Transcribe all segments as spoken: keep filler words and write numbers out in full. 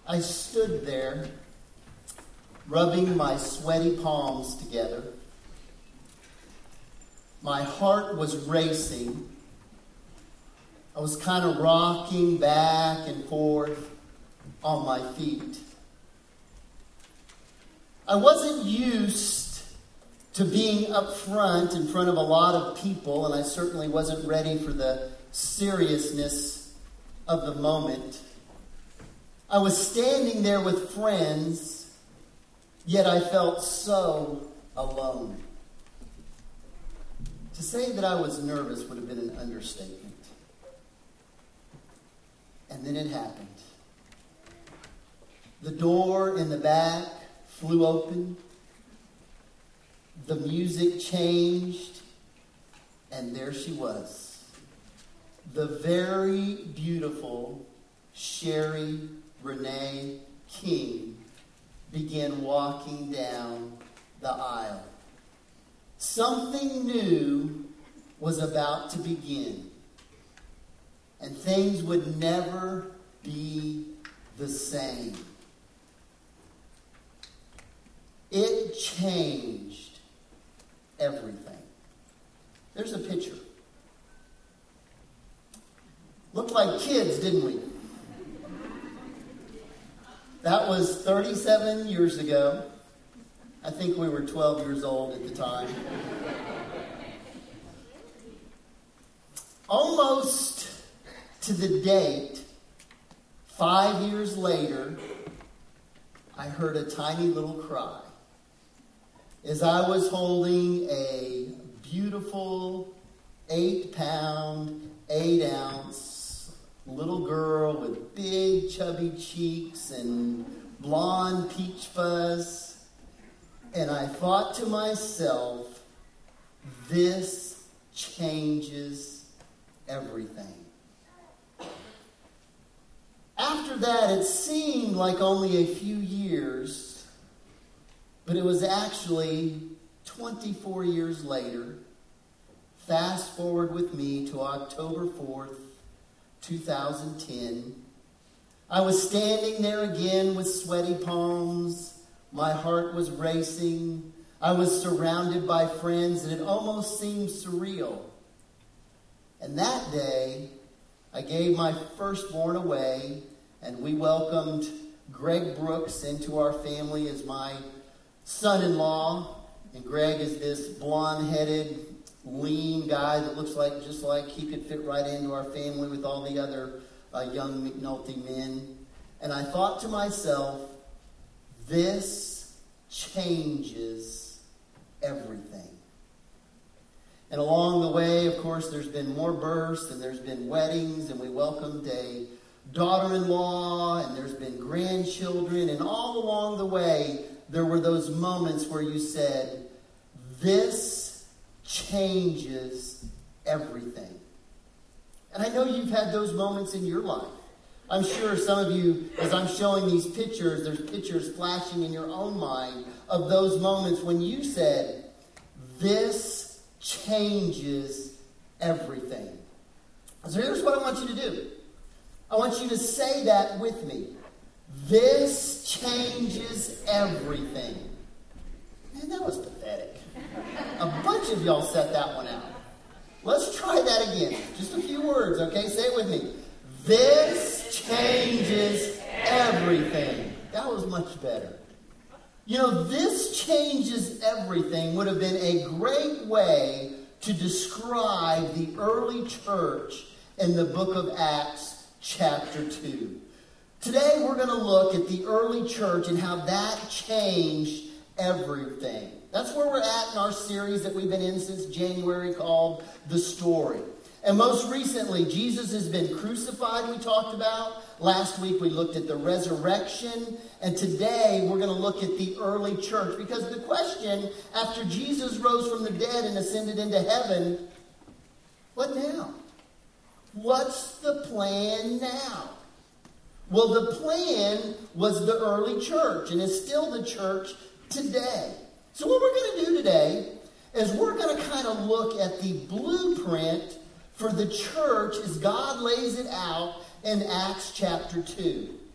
I stood there, rubbing my sweaty palms together. My heart was racing. I was kind of rocking back and forth on my feet. I wasn't used to being up front in front of a lot of people, and I certainly wasn't ready for the seriousness of the moment. I was standing there with friends, yet I felt so alone. To say that I was nervous would have been an understatement. And then it happened. The door in the back flew open. The music changed. And there she was. The very beautiful Sherry Renee King began walking down the aisle. Something new was about to begin. And things would never be the same. It changed everything. There's a picture. Looked like kids, didn't we? That was thirty-seven years ago. I think we were twelve years old at the time. Almost to the date, five years later, I heard a tiny little cry as I was holding a beautiful eight-pound, eight-ounce little girl with big, chubby cheeks and blonde peach fuzz. And I thought to myself, this changes everything. After that, it seemed like only a few years, but it was actually twenty-four years later. Fast forward with me to October fourth, two thousand ten. I was standing there again with sweaty palms. My heart was racing. I was surrounded by friends, and it almost seemed surreal. And that day, I gave my firstborn away, and we welcomed Greg Brooks into our family as my son-in-law. And Greg is this blonde-headed, lean guy that looks like just like he could fit right into our family with all the other uh, young McNulty men. And I thought to myself, this changes everything. And along the way, of course, there's been more births, and there's been weddings, and we welcomed a daughter-in-law, and there's been grandchildren, and all along the way, there were those moments where you said, this changes everything. And I know you've had those moments in your life. I'm sure some of you, as I'm showing these pictures, there's pictures flashing in your own mind of those moments when you said, this changes everything. So here's what I want you to do. I want you to say that with me. This changes everything. Man, that was pathetic. A bunch of y'all set that one out. Let's try that again. Just a few words, okay? Say it with me. This changes everything. That was much better. You know, this changes everything would have been a great way to describe the early church in the book of Acts chapter two. Today we're going to look at the early church and how that changed everything. That's where we're at in our series that we've been in since January called The Story. And most recently, Jesus has been crucified, we talked about. Last week we looked at the resurrection. And today we're going to look at the early church. Because the question, after Jesus rose from the dead and ascended into heaven, what now? What's the plan now? Well, the plan was the early church, and it's still the church today. So what we're going to do today is we're going to kind of look at the blueprint for the church as God lays it out in Acts chapter two.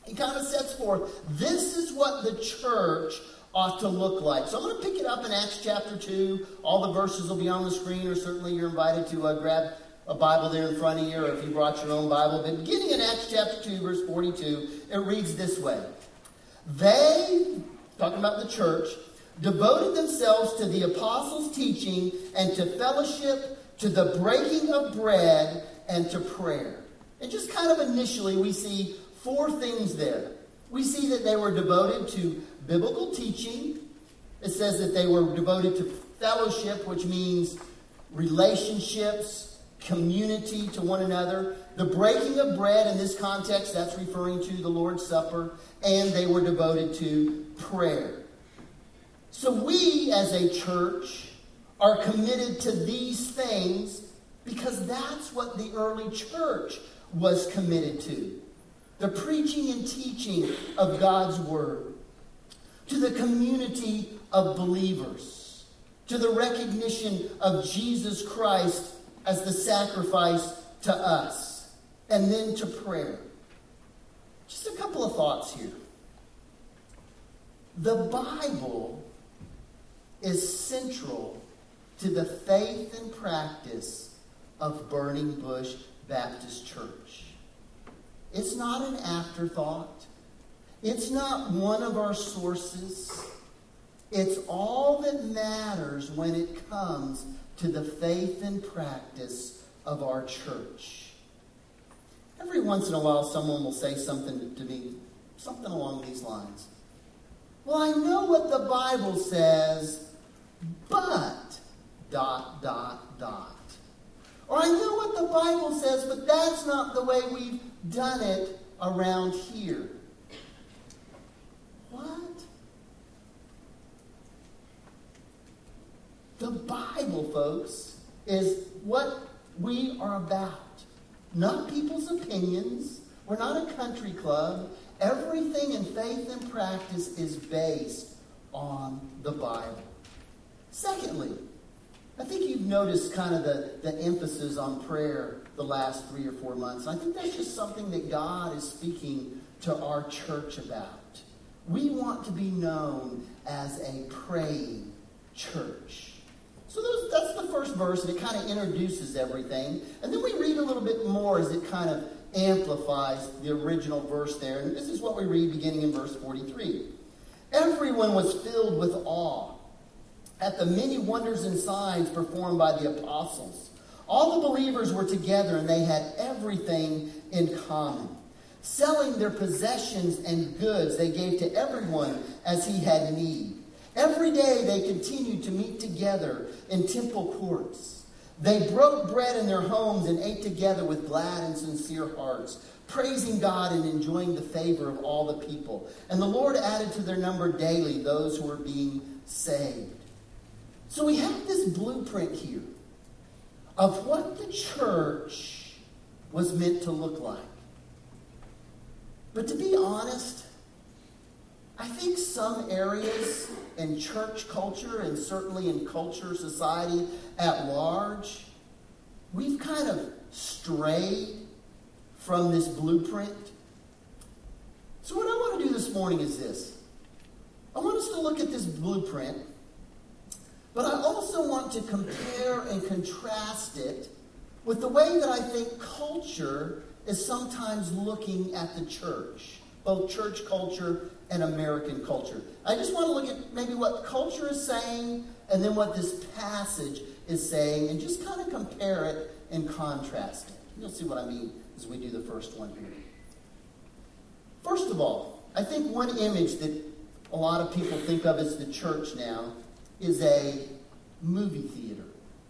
He kind of sets forth, this is what the church ought to look like. So I'm going to pick it up in Acts chapter two. All the verses will be on the screen, or certainly you're invited to uh, grab a Bible there in front of you, or if you brought your own Bible. But beginning in Acts chapter two, verse forty-two, it reads this way. They, talking about the church, devoted themselves to the apostles' teaching and to fellowship, to the breaking of bread, and to prayer. And just kind of initially, we see four things there. We see that they were devoted to biblical teaching. It says that they were devoted to fellowship, which means relationships, community to one another. The breaking of bread, in this context, that's referring to the Lord's Supper. And they were devoted to prayer. So we, as a church, are committed to these things because that's what the early church was committed to. The preaching and teaching of God's Word. To the community of believers. To the recognition of Jesus Christ as the sacrifice to us. And then to prayer. Just a couple of thoughts here. The Bible is central to the faith and practice of Burning Bush Baptist Church. It's not an afterthought. It's not one of our sources. It's all that matters when it comes to the faith and practice of our church. Every once in a while, someone will say something to me, something along these lines. Well, I know what the Bible says, but dot, dot, dot. Or I know what the Bible says, but that's not the way we've done it around here. What? The Bible, folks, is what we are about. Not people's opinions. We're not a country club. Everything in faith and practice is based on the Bible. Secondly, I think you've noticed kind of the, the emphasis on prayer the last three or four months. And I think that's just something that God is speaking to our church about. We want to be known as a praying church. So those, that's the first verse, and it kind of introduces everything. And then we read a little bit more as it kind of amplifies the original verse there. And this is what we read beginning in verse forty-three. Everyone was filled with awe at the many wonders and signs performed by the apostles. All the believers were together, and they had everything in common. Selling their possessions and goods, they gave to everyone as he had need. Every day they continued to meet together in temple courts. They broke bread in their homes and ate together with glad and sincere hearts, praising God and enjoying the favor of all the people. And the Lord added to their number daily those who were being saved. So we have this blueprint here of what the church was meant to look like. But to be honest, I think some areas in church culture, and certainly in culture, society at large, we've kind of strayed from this blueprint. So what I want to do this morning is this. I want us to look at this blueprint, but I also want to compare and contrast it with the way that I think culture is sometimes looking at the church, both church culture and American culture. I just want to look at maybe what culture is saying and then what this passage is saying and just kind of compare it and contrast it. You'll see what I mean as we do the first one here. First of all, I think one image that a lot of people think of as the church now is a movie theater.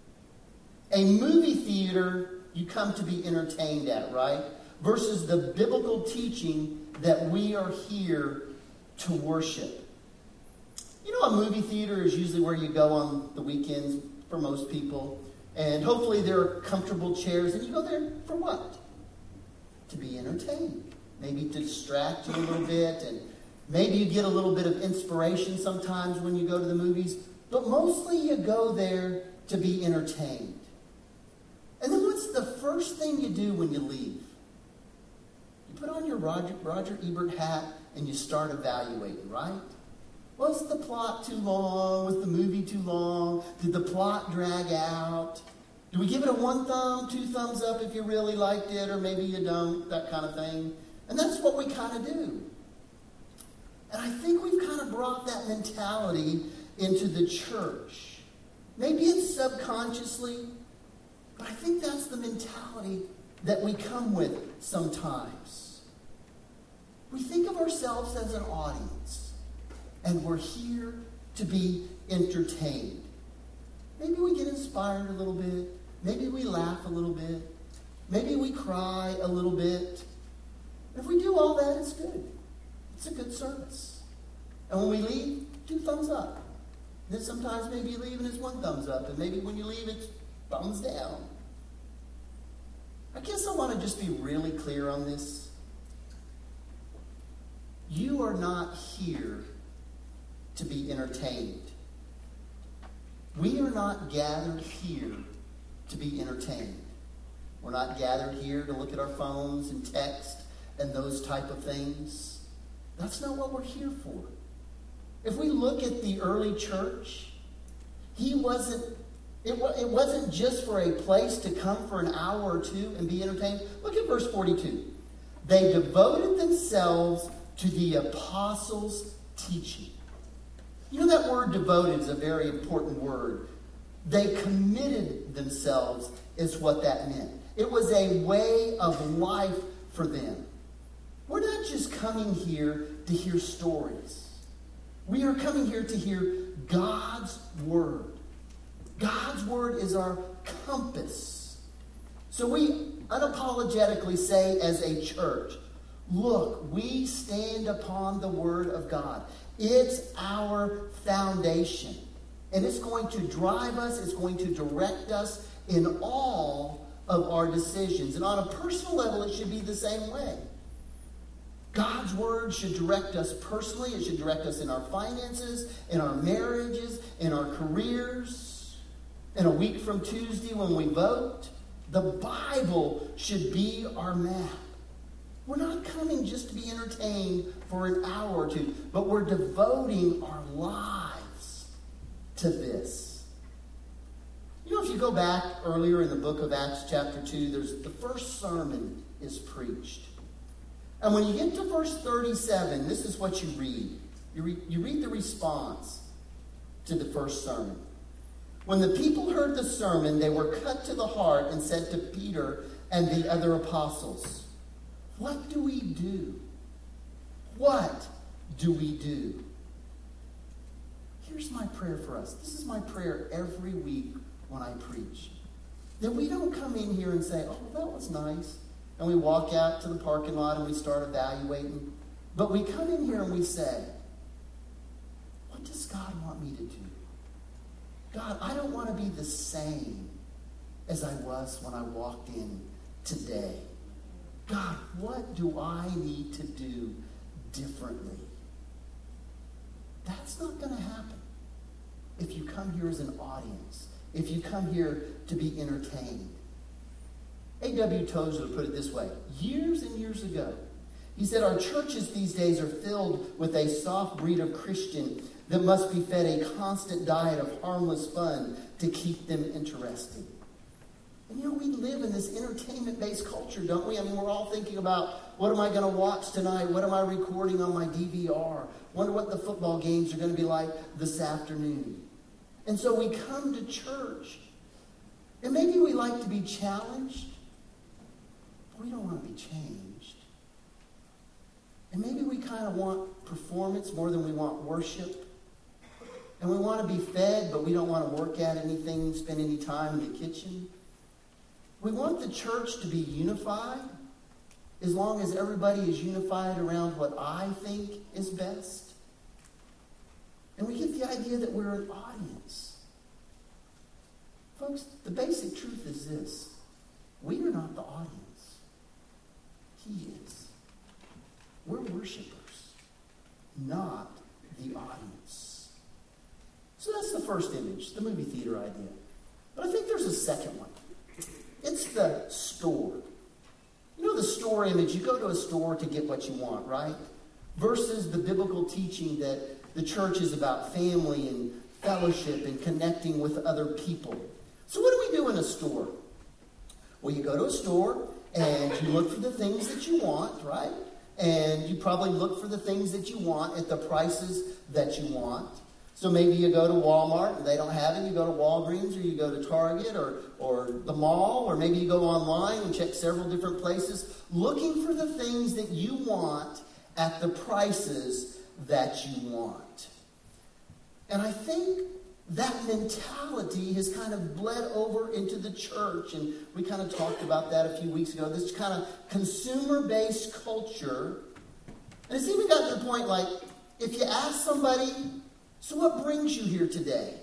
A movie theater you come to be entertained at, right? Versus the biblical teaching that we are here to worship. You know, a movie theater is usually where you go on the weekends for most people. And hopefully there are comfortable chairs. And you go there for what? To be entertained. Maybe to distract you a little bit. And maybe you get a little bit of inspiration sometimes when you go to the movies. But mostly you go there to be entertained. And then what's the first thing you do when you leave? You put on your your Roger, Roger Ebert hat and you start evaluating, right? Was the plot too long? Was the movie too long? Did the plot drag out? Do we give it a one thumb, two thumbs up if you really liked it, or maybe you don't, that kind of thing? And that's what we kind of do. And I think we've kind of brought that mentality into the church. Maybe it's subconsciously, but I think that's the mentality that we come with sometimes. We think of ourselves as an audience, and we're here to be entertained. Maybe we get inspired a little bit. Maybe we laugh a little bit. Maybe we cry a little bit. If we do all that, it's good. It's a good service. And when we leave, two thumbs up. Then sometimes maybe you leave and it's one thumbs up. And maybe when you leave, it's thumbs down. I guess I want to just be really clear on this. You are not here to be entertained. We are not gathered here to be entertained. We're not gathered here to look at our phones and text and those type of things. That's not what we're here for. If we look at the early church, he wasn't, it, it wasn't just for a place to come for an hour or two and be entertained. Look at verse forty-two. They devoted themselves to the apostles' teaching. You know, that word devoted is a very important word. They committed themselves is what that meant. It was a way of life for them. We're not just coming here to hear stories. We are coming here to hear God's word. God's word is our compass. So we unapologetically say as a church, look, we stand upon the word of God. It's our foundation. And it's going to drive us, it's going to direct us in all of our decisions. And on a personal level, it should be the same way. God's word should direct us personally. It should direct us in our finances, in our marriages, in our careers. In a week from Tuesday when we vote, the Bible should be our map. We're not coming just to be entertained for an hour or two, but we're devoting our lives to this. You know, if you go back earlier in the book of Acts chapter two, there's the first sermon is preached. And when you get to verse thirty-seven, this is what you read. You read, you read the response to the first sermon. When the people heard the sermon, they were cut to the heart and said to Peter and the other apostles, "What do we do? What do we do?" Here's my prayer for us. This is my prayer every week when I preach. That we don't come in here and say, "Oh, that was nice." And we walk out to the parking lot and we start evaluating. But we come in here and we say, what does God want me to do? God, I don't want to be the same as I was when I walked in today. God, what do I need to do differently? That's not going to happen if you come here as an audience, if you come here to be entertained. A W Tozer put it this way. Years and years ago, he said, our churches these days are filled with a soft breed of Christian that must be fed a constant diet of harmless fun to keep them interested. And you know, we live in this entertainment-based culture, don't we? I mean, we're all thinking about, what am I going to watch tonight? What am I recording on my D V R? Wonder what the football games are going to be like this afternoon. And so we come to church, and maybe we like to be challenged, but we don't want to be changed. And maybe we kind of want performance more than we want worship. And we want to be fed, but we don't want to work at anything, spend any time in the kitchen. We want the church to be unified, as long as everybody is unified around what I think is best. And we get the idea that we're an audience. Folks, the basic truth is this. We are not the audience. He is. We're worshipers, not the audience. So that's the first image, the movie theater idea. But I think there's a second one. It's the store. You know, the store store image, you go to a store to get what you want, right? Versus the biblical teaching that the church is about family and fellowship and connecting with other people. So what do we do in a store? Well, you go to a store and you look for the things that you want, right? And you probably look for the things that you want at the prices that you want. So maybe you go to Walmart and they don't have it. You go to Walgreens or you go to Target or, or the mall, or maybe you go online and check several different places looking for the things that you want at the prices that you want. And I think that mentality has kind of bled over into the church. And we kind of talked about that a few weeks ago. This kind of consumer-based culture. And it's even gotten to the point, like, if you ask somebody, so what brings you here today?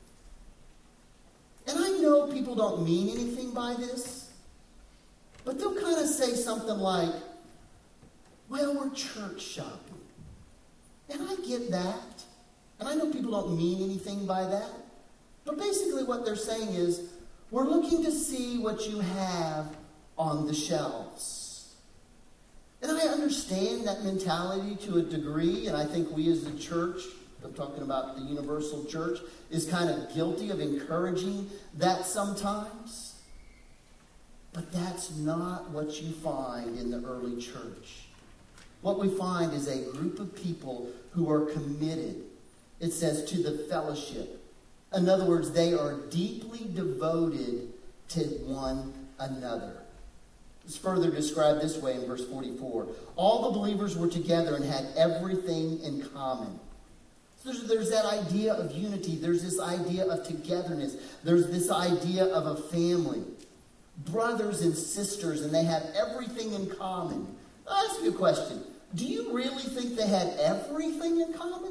And I know people don't mean anything by this, but they'll kind of say something like, well, we're church shopping. And I get that. And I know people don't mean anything by that. But basically what they're saying is, we're looking to see what you have on the shelves. And I understand that mentality to a degree, and I think we as a church, I'm talking about the universal church, is kind of guilty of encouraging that sometimes. But that's not what you find in the early church. What we find is a group of people who are committed. It says to the fellowship. In other words, they are deeply devoted to one another. It's further described this way in verse forty-four. All the believers were together and had everything in common. So there's, there's that idea of unity. There's this idea of togetherness. There's this idea of a family. Brothers and sisters, and they have everything in common. I'll ask you a question. Do you really think they had everything in common?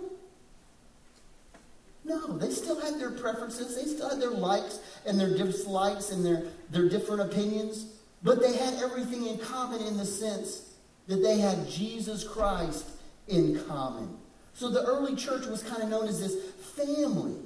No, they still had their preferences. They still had their likes and their dislikes and their, their different opinions. But they had everything in common in the sense that they had Jesus Christ in common. So the early church was kind of known as this family.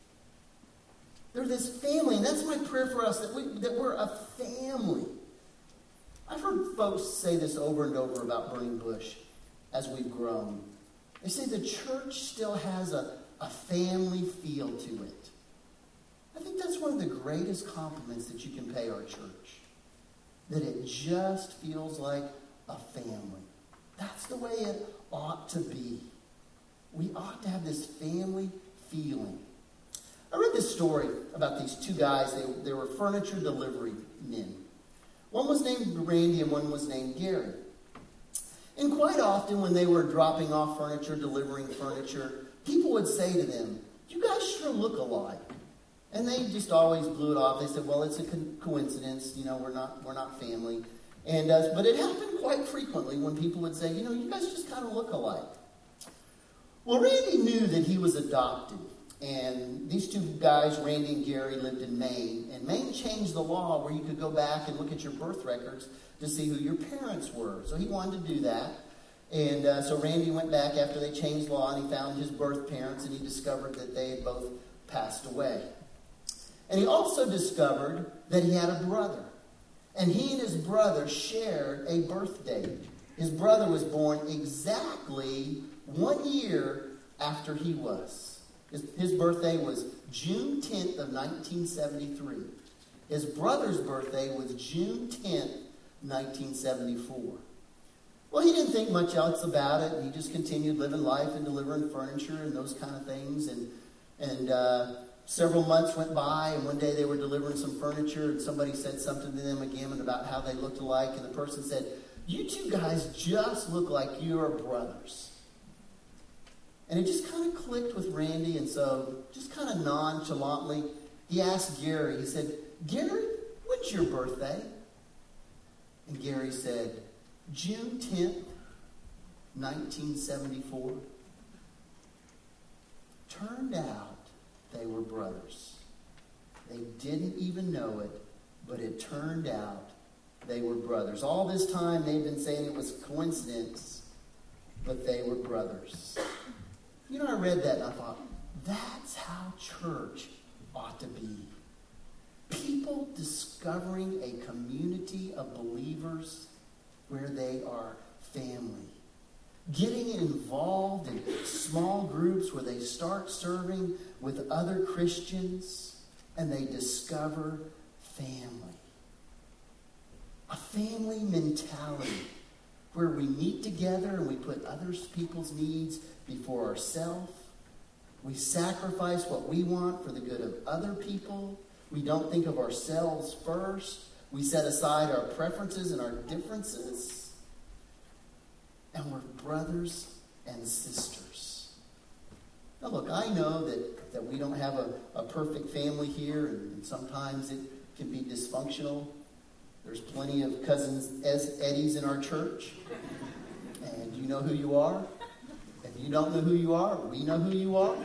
They're this family, and that's my prayer for us, that, we, that we're a family. I've heard folks say this over and over about Burning Bush as we've grown. They say the church still has a A family feel to it. I think that's one of the greatest compliments that you can pay our church. That it just feels like a family. That's the way it ought to be. We ought to have this family feeling. I read this story about these two guys. They, they were furniture delivery men. One was named Randy and one was named Gary. And quite often when they were dropping off furniture, delivering furniture, people would say to them, you guys sure look alike. And they just always blew it off. They said, well, it's a co- coincidence. You know, we're not we're not family. And uh, But it happened quite frequently when people would say, you know, you guys just kind of look alike. Well, Randy knew that he was adopted. And these two guys, Randy and Gary, lived in Maine. And Maine changed the law where you could go back and look at your birth records to see who your parents were. So he wanted to do that. And uh, so Randy went back after they changed law, and he found his birth parents, and he discovered that they had both passed away. And he also discovered that he had a brother. And he and his brother shared a birth date. His brother was born exactly one year after he was. His, his birthday was June tenth of nineteen seventy-three. His brother's birthday was June tenth, nineteen seventy-four. Well, he didn't think much else about it. He just continued living life and delivering furniture and those kind of things. And and uh, several months went by, and one day they were delivering some furniture, and somebody said something to them again about how they looked alike. And the person said, you two guys just look like you're brothers. And it just kind of clicked with Randy, and so just kind of nonchalantly, he asked Gary, he said, Gary, when's your birthday? And Gary said, June tenth, nineteen seventy-four. Turned out they were brothers. They didn't even know it, but it turned out they were brothers. All this time they've been saying it was coincidence, but they were brothers. You know, I read that and I thought, that's how church ought to be. People discovering a community of believers where they are family. Getting involved in small groups where they start serving with other Christians and they discover family. A family mentality where we meet together and we put other people's needs before ourselves. We sacrifice what we want for the good of other people. We don't think of ourselves first. We set aside our preferences and our differences. And we're brothers and sisters. Now look, I know that, that we don't have a, a perfect family here, and, and sometimes it can be dysfunctional. There's plenty of cousins as Eddies in our church. And you know who you are. If you don't know who you are, we know who you are.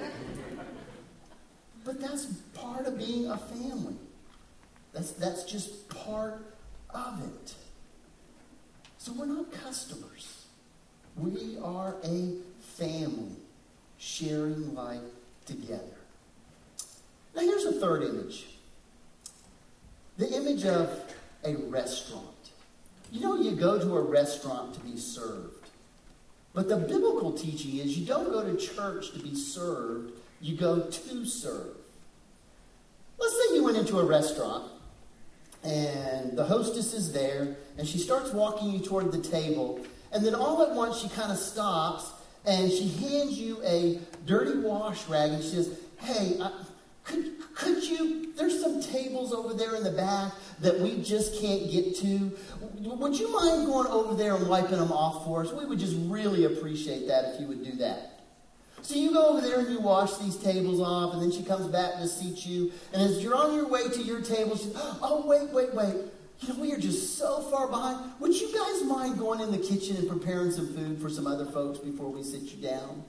But that's part of being a family. That's, that's just part of it. So we're not customers. We are a family sharing life together. Now here's a third image. The image of a restaurant. You know, you go to a restaurant to be served. But the biblical teaching is you don't go to church to be served, you go to serve. Let's say you went into a restaurant and the hostess is there and she starts walking you toward the table, and then all at once she kind of stops and she hands you a dirty wash rag and she says, hey, I, could, could you, there's some tables over there in the back that we just can't get to. Would you mind going over there and wiping them off for us? We would just really appreciate that if you would do that. So you go over there and you wash these tables off, and then she comes back to seat you. And as you're on your way to your table, she says, oh, wait, wait, wait. You know, we are just so far behind. Would you guys mind going in the kitchen and preparing some food for some other folks before we sit you down?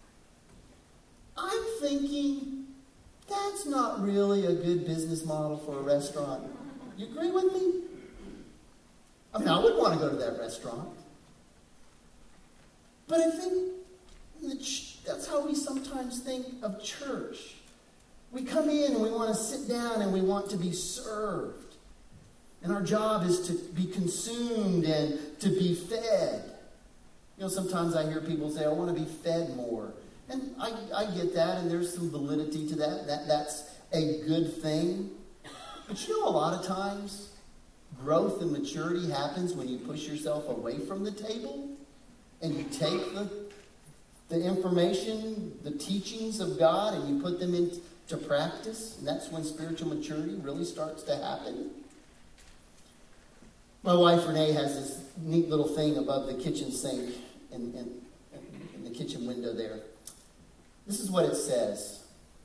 I'm thinking, that's not really a good business model for a restaurant. You agree with me? I mean, I would want to go to that restaurant. But I think that's how we sometimes think of church. We come in and we want to sit down and we want to be served. And our job is to be consumed and to be fed. You know, sometimes I hear people say, I want to be fed more. And I, I get that, and there's some validity to that. That that's a good thing. But you know, a lot of times, growth and maturity happens when you push yourself away from the table and you take the, the information, the teachings of God, and you put them into practice. And that's when spiritual maturity really starts to happen. My wife, Renee, has this neat little thing above the kitchen sink in, in, in the kitchen window there. This is what it says.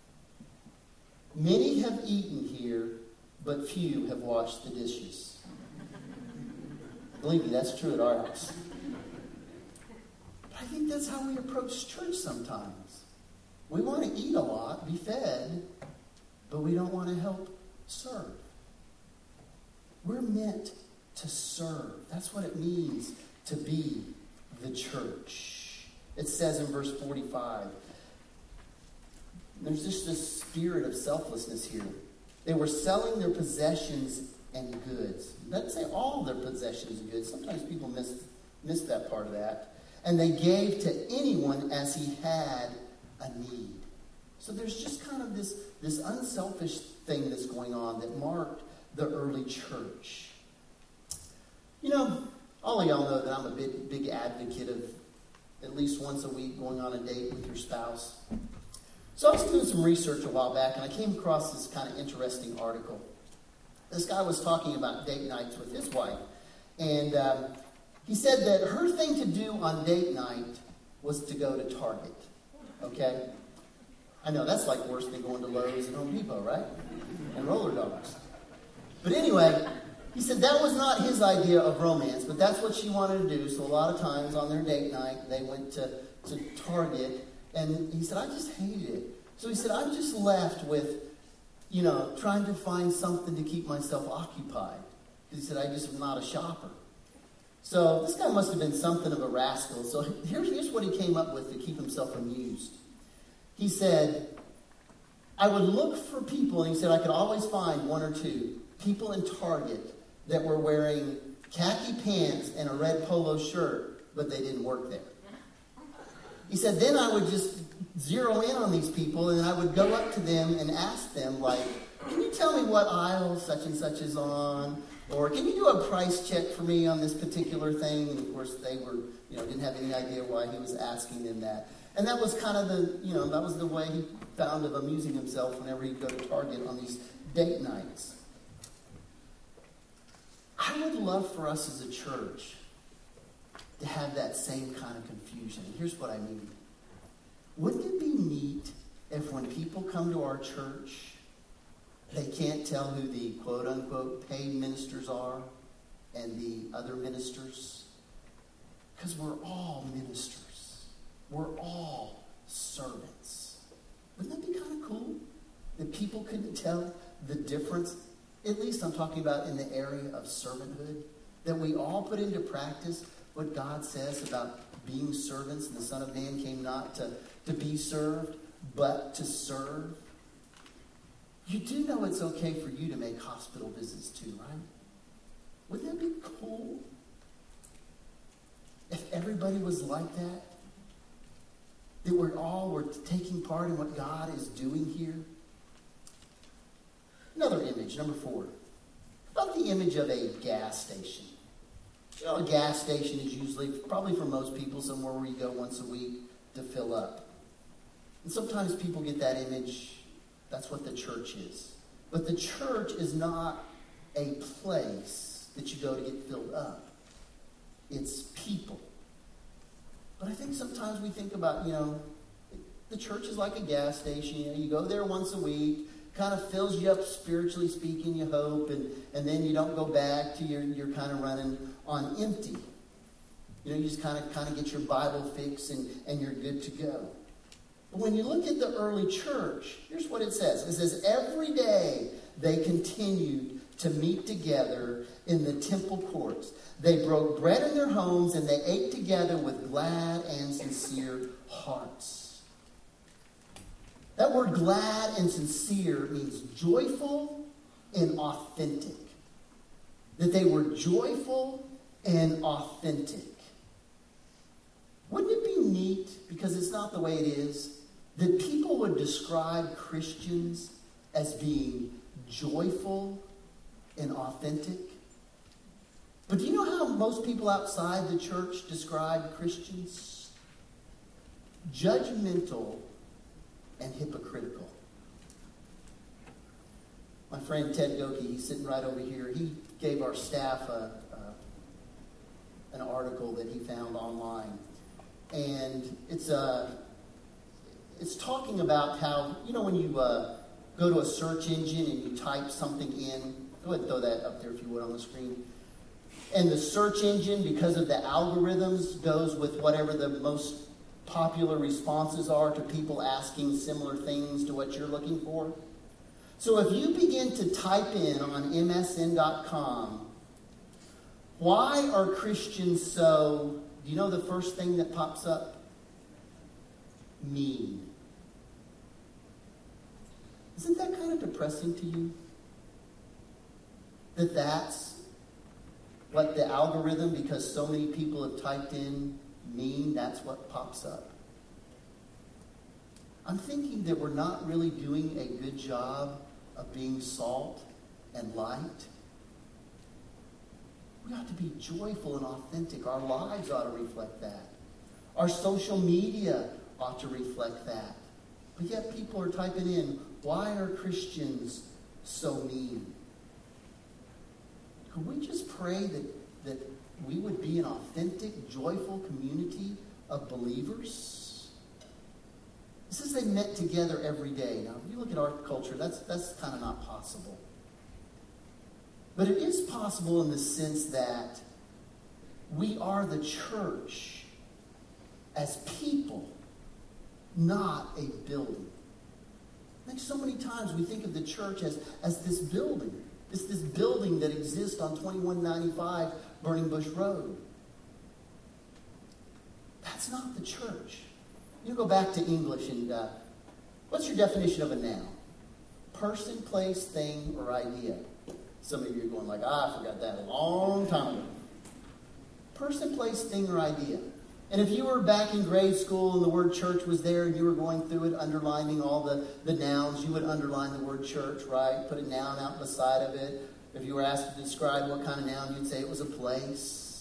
Many have eaten here, but few have washed the dishes. Believe me, that's true at our house. But I think that's how we approach church sometimes. We want to eat a lot, be fed, but we don't want to help serve. We're meant to serve. That's what it means to be the church. It says in verse forty-five, there's just this spirit of selflessness here. They were selling their possessions and goods. It doesn't say all their possessions and goods. Sometimes people miss, miss that part of that. And they gave to anyone as he had a need. So there's just kind of this, this unselfish thing that's going on that marked the early church. You know, all of y'all know that I'm a big, big advocate of at least once a week going on a date with your spouse. So I was doing some research a while back, and I came across this kind of interesting article. This guy was talking about date nights with his wife, and um, he said that her thing to do on date night was to go to Target, okay? I know, that's like worse than going to Lowe's and Home Depot, right? And roller dogs. But anyway, he said that was not his idea of romance, but that's what she wanted to do. So a lot of times on their date night, they went to, to Target. And he said, I just hated it. So he said, I'm just left with, you know, trying to find something to keep myself occupied. Because he said, I just am not a shopper. So this guy must have been something of a rascal. So here's, here's what he came up with to keep himself amused. He said, I would look for people, and he said I could always find one or two people in Target that were wearing khaki pants and a red polo shirt, but they didn't work there. He said, then I would just zero in on these people, and I would go up to them and ask them, like, can you tell me what aisle such and such is on? Or can you do a price check for me on this particular thing? And of course, they were, you know, didn't have any idea why he was asking them that. And that was kind of the, you know, that was the way he found of amusing himself whenever he'd go to Target on these date nights. I would love for us as a church to have that same kind of confusion. Here's what I mean. Wouldn't it be neat if when people come to our church, they can't tell who the quote-unquote paid ministers are and the other ministers? Because we're all ministers. We're all servants. Wouldn't that be kind of cool? That people couldn't tell the difference, at least I'm talking about in the area of servanthood, that we all put into practice what God says about being servants, and the Son of Man came not to, to be served, but to serve. You do know it's okay for you to make hospital visits too, right? Wouldn't that be cool? If everybody was like that? That we're all were taking part in what God is doing here? Another image, number four. About the image of a gas station. You know, a gas station is usually, probably for most people, somewhere where you go once a week to fill up. And sometimes people get that image, that's what the church is. But the church is not a place that you go to get filled up. It's people. But I think sometimes we think about, you know, the church is like a gas station. You know, you go there once a week, kind of fills you up spiritually speaking, you hope, and, and then you don't go back to your, you're kind of running on empty. You know, you just kind of kind of get your Bible fix and, and you're good to go. But when you look at the early church, here's what it says. It says, every day they continued to meet together in the temple courts. They broke bread in their homes and they ate together with glad and sincere hearts. That word glad and sincere means joyful and authentic. That they were joyful and authentic. Wouldn't it be neat, because it's not the way it is, that people would describe Christians as being joyful and authentic? But do you know how most people outside the church describe Christians? Judgmental and hypocritical. My friend Ted Goki, he's sitting right over here. He gave our staff a, a, an article that he found online. And it's a, it's talking about how, you know, when you uh, go to a search engine and you type something in, go ahead and throw that up there if you would on the screen. And the search engine, because of the algorithms, goes with whatever the most popular responses are to people asking similar things to what you're looking for. So if you begin to type in on M S N dot com, why are Christians so, do you know the first thing that pops up? Mean. Isn't that kind of depressing to you? That that's what the algorithm, because so many people have typed in mean, that's what pops up. I'm thinking that we're not really doing a good job of being salt and light. We ought to be joyful and authentic. Our lives ought to reflect that. Our social media ought to reflect that. But yet people are typing in, why are Christians so mean? Could we just pray that, that we would be an authentic, joyful community of believers? It says they met together every day. Now, if you look at our culture, that's, that's kind of not possible. But it is possible in the sense that we are the church as people, not a building. I think so many times we think of the church as, as this building. It's this building that exists on twenty-one ninety-five Burning Bush Road. That's not the church. You go back to English and uh, what's your definition of a noun? Person, place, thing, or idea. Some of you are going like, ah, I forgot that a long time ago. Person, place, thing, or idea. And if you were back in grade school and the word church was there and you were going through it, underlining all the, the nouns, you would underline the word church, right? Put a noun out beside of it. If you were asked to describe what kind of noun, you'd say it was a place.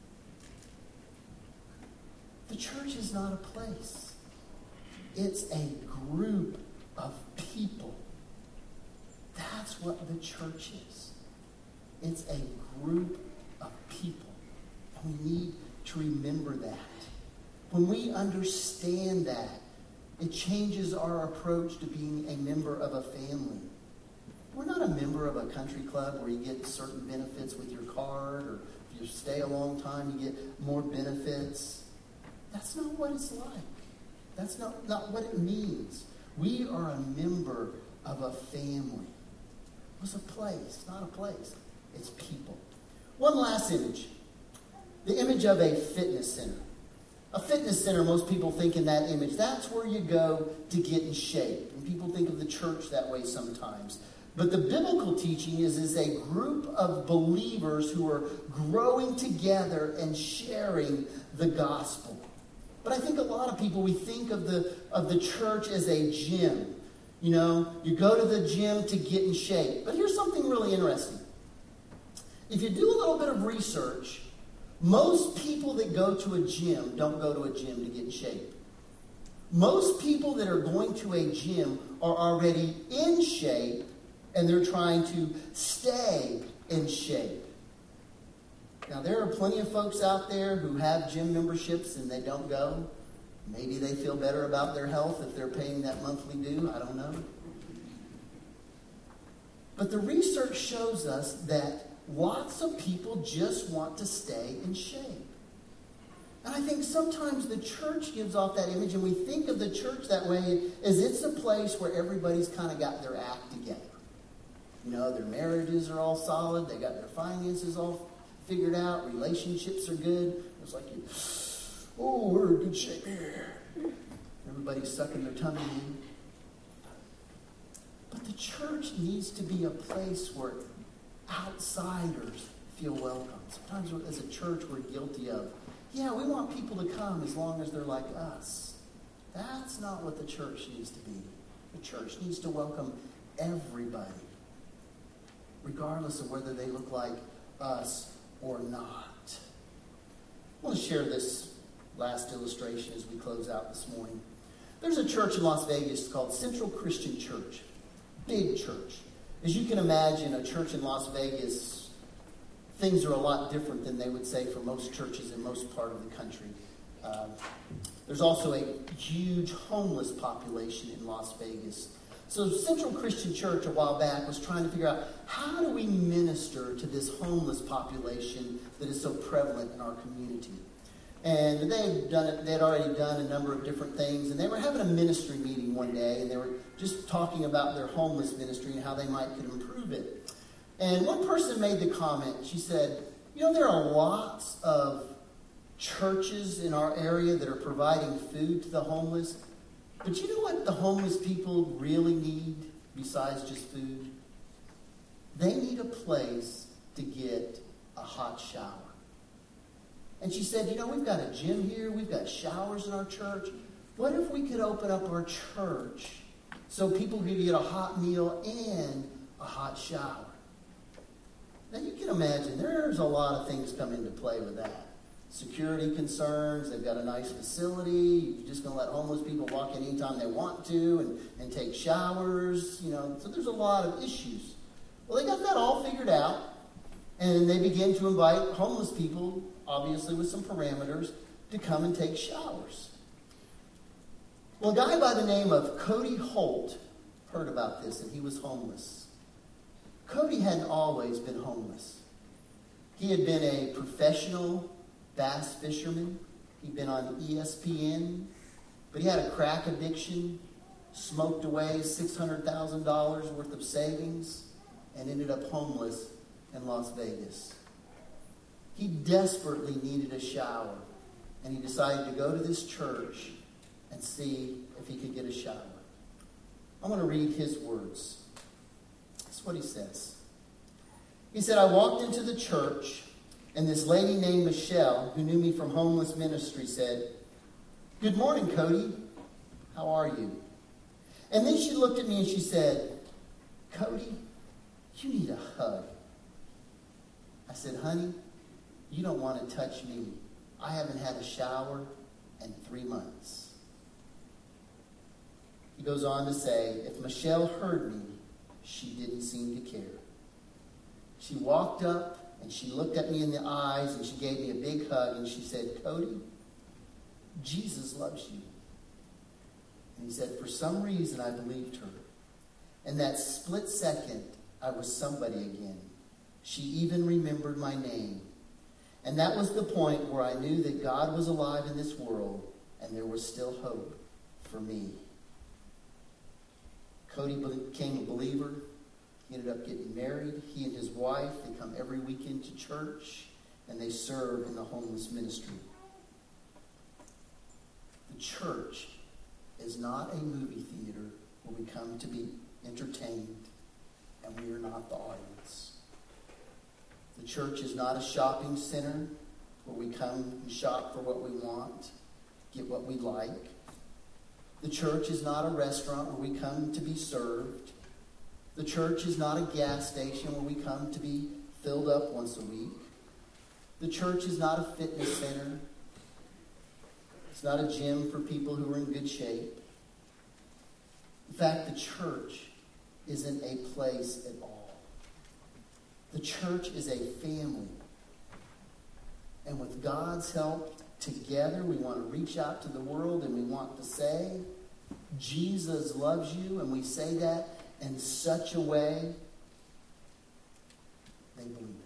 The church is not a place. It's a group of people. That's what the church is. It's a group of people. And we need to remember that. When we understand that, it changes our approach to being a member of a family. We're not a member of a country club where you get certain benefits with your card, or if you stay a long time, you get more benefits. That's not what it's like. That's not, not what it means. We are a member of a family. It's a place, not a place. It's people. One last image. The image of a fitness center. A fitness center, most people think in that image. That's where you go to get in shape. And people think of the church that way sometimes. But the biblical teaching is, is a group of believers who are growing together and sharing the gospel. But I think a lot of people, we think of the, of the church as a gym. You know, you go to the gym to get in shape. But here's something really interesting. If you do a little bit of research, most people that go to a gym don't go to a gym to get in shape. Most people that are going to a gym are already in shape, and they're trying to stay in shape. Now, there are plenty of folks out there who have gym memberships and they don't go. Maybe they feel better about their health if they're paying that monthly due. I don't know. But the research shows us that lots of people just want to stay in shape. And I think sometimes the church gives off that image, and we think of the church that way as it's a place where everybody's kind of got their act together. You know, their marriages are all solid. They got their finances all figured out. Relationships are good. It's like, you, oh, we're in good shape here. Everybody's sucking their tummy in. But the church needs to be a place where outsiders feel welcome. Sometimes as a church we're guilty of, yeah, we want people to come as long as they're like us. That's not what the church needs to be. The church needs to welcome everybody, regardless of whether they look like us or not. I want to share this last illustration as we close out this morning. There's a church in Las Vegas called Central Christian Church. Big church. As you can imagine, a church in Las Vegas, things are a lot different than they would say for most churches in most part of the country. Uh, there's also a huge homeless population in Las Vegas. So Central Christian Church a while back was trying to figure out, how do we minister to this homeless population that is so prevalent in our community? And they had done it, they had already done a number of different things, and they were having a ministry meeting one day, and they were just talking about their homeless ministry and how they might could improve it. And one person made the comment, she said, you know, there are lots of churches in our area that are providing food to the homeless, but you know what the homeless people really need besides just food? They need a place to get a hot shower. And she said, you know, we've got a gym here. We've got showers in our church. What if we could open up our church so people could get a hot meal and a hot shower? Now, you can imagine there's a lot of things come into play with that. Security concerns. They've got a nice facility. You're just going to let homeless people walk in anytime they want to and, and take showers. You know, so there's a lot of issues. Well, they got that all figured out. And they began to invite homeless people, obviously with some parameters, to come and take showers. Well, a guy by the name of Cody Holt heard about this, and he was homeless. Cody hadn't always been homeless. He had been a professional bass fisherman. He'd been on E S P N, but he had a crack addiction, smoked away six hundred thousand dollars worth of savings, and ended up homeless in Las Vegas. He desperately needed a shower, and he decided to go to this church and see if he could get a shower. I'm going to read his words. That's what he says. He said, I walked into the church, And this lady named Michelle, who knew me from homeless ministry, said, "Good morning, Cody. How are you?" And then she looked at me and she said, "Cody, you need a hug." I said, "Honey, you don't want to touch me. I haven't had a shower in three months." He goes on to say, if Michelle heard me, she didn't seem to care. She walked up and she looked at me in the eyes and she gave me a big hug and she said, "Cody, Jesus loves you." And he said, for some reason, I believed her. In that split second, I was somebody again. She even remembered my name. And that was the point where I knew that God was alive in this world and there was still hope for me. Cody became a believer. He ended up getting married. He and his wife, they come every weekend to church and they serve in the homeless ministry. The church is not a movie theater where we come to be entertained and we are not the audience. The church is not a shopping center where we come and shop for what we want, get what we like. The church is not a restaurant where we come to be served. The church is not a gas station where we come to be filled up once a week. The church is not a fitness center. It's not a gym for people who are in good shape. In fact, the church isn't a place at all. The church is a family. And with God's help, together we want to reach out to the world and we want to say, Jesus loves you. And we say that in such a way they believe.